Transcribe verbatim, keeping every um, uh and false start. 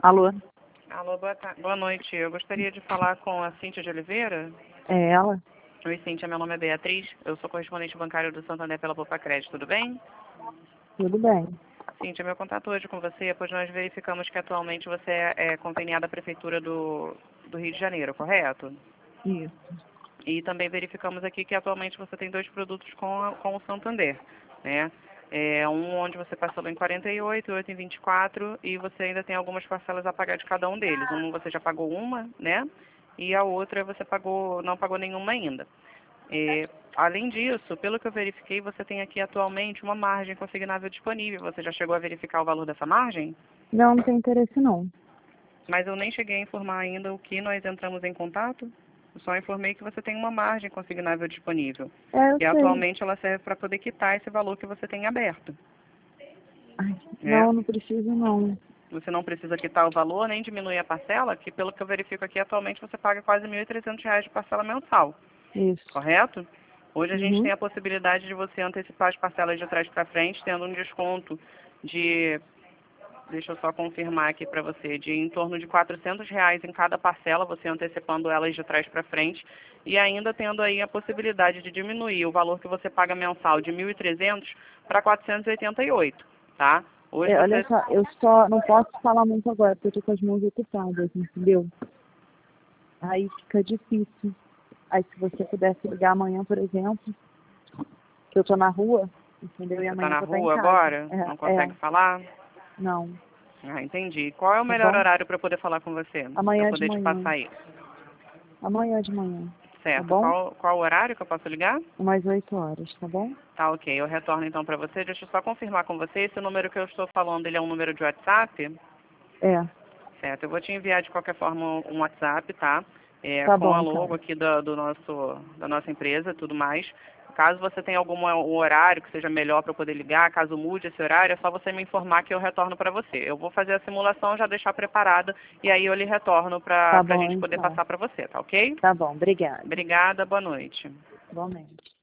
Alô? Alô, boa, ta- boa noite. Eu gostaria de falar com a Cíntia de Oliveira. É ela? Oi, Cíntia, meu nome é Beatriz. Eu sou correspondente bancário do Santander pela Poupa Crédito, tudo bem? Tudo bem. Cíntia, meu contato hoje com você, pois nós verificamos que atualmente você é, é conveniada à Prefeitura do, do Rio de Janeiro, correto? Isso. E também verificamos aqui que atualmente você tem dois produtos com, a- com o Santander, né? É um onde você parcelou em quarenta e oito, outro em vinte e quatro, e você ainda tem algumas parcelas a pagar de cada um deles. Um você já pagou uma, né? E a outra você pagou, não pagou nenhuma ainda. É, além disso, pelo que eu verifiquei, você tem aqui atualmente uma margem consignável disponível. Você já chegou a verificar o valor dessa margem? Não, não tem interesse não. Mas eu nem cheguei a informar ainda o que nós entramos em contato. Eu só informei que você tem uma margem consignável disponível. É, eu E sei. atualmente ela serve para poder quitar esse valor que você tem aberto. Ai, Né? não, não preciso não. Você não precisa quitar o valor nem diminuir a parcela, que pelo que eu verifico aqui, atualmente você paga quase mil e trezentos reais de parcela mensal. Isso. Correto? Hoje a gente Uhum. tem a possibilidade de você antecipar as parcelas de trás para frente, tendo um desconto de, deixa eu só confirmar aqui para você, de em torno de quatrocentos reais em cada parcela, você antecipando elas de trás para frente, e ainda tendo aí a possibilidade de diminuir o valor que você paga mensal de mil e trezentos para quatrocentos e oitenta e oito, tá? Hoje É, olha você... só, eu só não posso falar muito agora, porque eu tô com as mãos ocupadas, entendeu? Aí fica difícil. Aí se você pudesse ligar amanhã, por exemplo, que eu tô na rua, entendeu? E Você está amanhã eu na vou estar em rua casa. agora? Não É, consegue é, falar? não. Ah, entendi. Qual é o Tá melhor bom? horário para poder falar com você? Para eu Amanhã de poder te manhã. passar isso. Amanhã de manhã. Tá Certo. bom? Qual, qual o horário que eu posso ligar? Umas oito horas, tá bom? Tá, ok. Eu retorno então para você. Deixa eu só confirmar com você. Esse número que eu estou falando, ele é um número de WhatsApp? É. Certo. Eu vou te enviar de qualquer forma um WhatsApp, tá? É, Tá com a bom, logo então. aqui do, do nosso, da nossa empresa e tudo mais. Caso você tenha algum um horário que seja melhor para eu poder ligar, caso mude esse horário, é só você me informar que eu retorno para você. Eu vou fazer a simulação, já deixar preparada, e aí eu lhe retorno para Tá a bom, gente poder então. passar para você, tá ok? Tá bom, obrigada. Obrigada, boa noite. Igualmente.